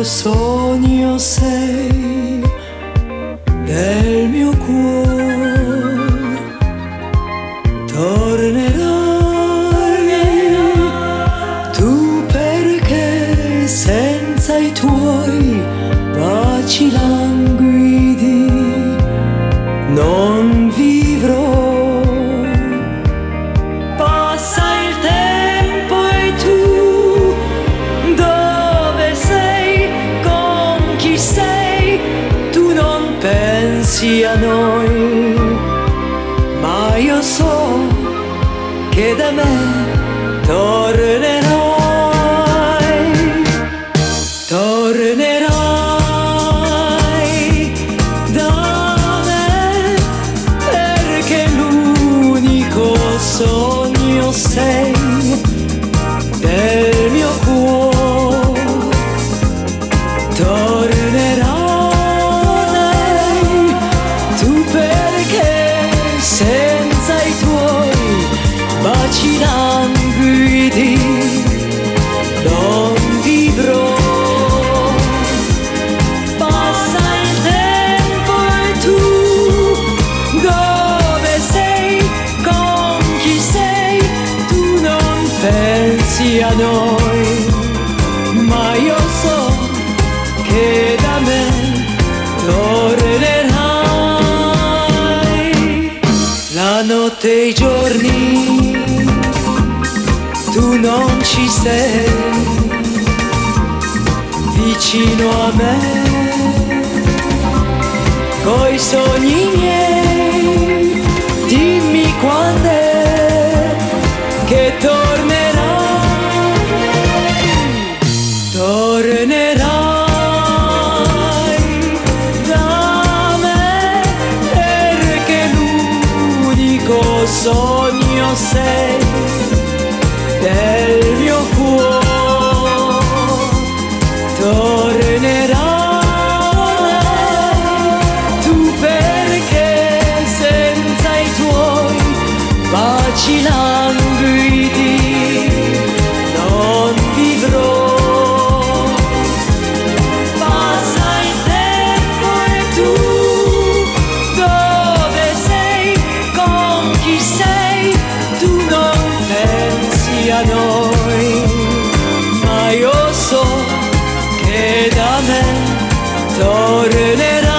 sogno sei del mio cuore, tornerai tu perché senza i tuoi baci languidi non vivrò. Passa il tempo e tu dove sei, con chi sei, tu non pensi a noi, ma io so che da me tornerai, tornerai da me, perché l'unico sogno sei del mio cuore, tornerai tu perché senza i tuoi baci languidi non vivrò. Passa il tempo e tu dove sei, con chi sei, tu non pensi a noi, ma io so che da me tornerai. La notte e i giorni tu non ci sei vicino a me, coi sogni miei dimmi quando è che tornerai, tornerai da me, perché l'unico sogno sei del mio cuore, tornerai tu perché senza i tuoi baci languidi non vivrò. Passa il tempo e tu dove sei, con chi sei, tu non pensi a noi, ma io so che da me tornerai.